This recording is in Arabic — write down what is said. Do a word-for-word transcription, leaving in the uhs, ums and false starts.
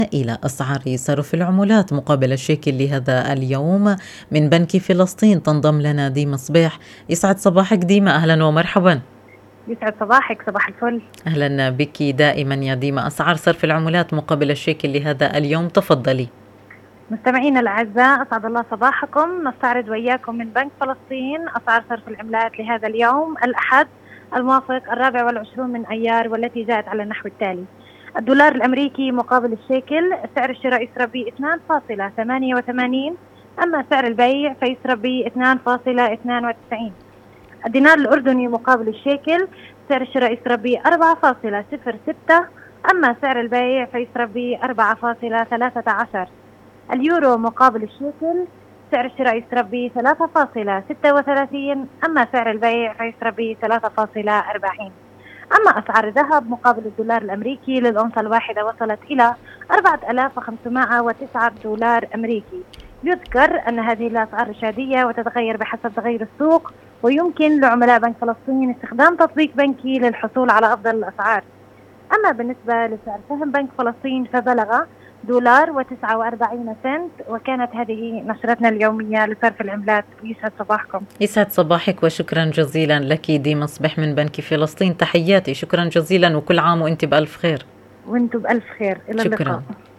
إلى أسعار صرف العملات مقابل الشيكل لهذا اليوم من بنك فلسطين تنضم لنا ديما صبيح. يسعد صباحك ديما، أهلا ومرحبا. يسعد صباحك، صباح الفل. أهلا بك دائما يا ديما. أسعار صرف العملات مقابل الشيكل لهذا اليوم، تفضلي. مستمعينا الأعزاء، أسعد الله صباحكم. نستعرض وإياكم من بنك فلسطين أسعار صرف العملات لهذا اليوم الأحد الموافق الرابع والعشرون من أيار، والتي جاءت على النحو التالي: الدولار الأمريكي مقابل الشيكل سعر الشراء يسرى ب اثنين فاصلة ثمانية وثمانين، أما سعر البيع فيسرى ب اثنين فاصلة اثنين وتسعين. الدينار الأردني مقابل الشيكل سعر الشراء يسرى ب أربعة فاصلة صفر ستة، أما سعر البيع فيسرى ب أربعة فاصلة ثلاثة عشر. اليورو مقابل الشيكل سعر الشراء يسرى ب ثلاثة فاصلة ستة وثلاثين، أما سعر البيع فيسرى ب ثلاثة فاصلة أربعين. أما أسعار الذهب مقابل الدولار الأمريكي للأونصة الواحدة وصلت إلى أربعة آلاف وخمسمائة وتسعة دولار أمريكي. يذكر أن هذه الأسعار رشادية وتتغير بحسب تغير السوق، ويمكن لعملاء بنك فلسطين استخدام تطبيق بنكي للحصول على أفضل الأسعار. أما بالنسبة لسعر سهم بنك فلسطين فبلغ دولار وتسعة وأربعين سنت. وكانت هذه نشرتنا اليومية لصرف العملات. يسعد صباحكم. يسعد صباحك وشكرا جزيلا لك ديما صبح من بنك فلسطين. تحياتي، شكرا جزيلا وكل عام وانت بألف خير. وانتم بألف خير، إلى شكرا. اللقاء.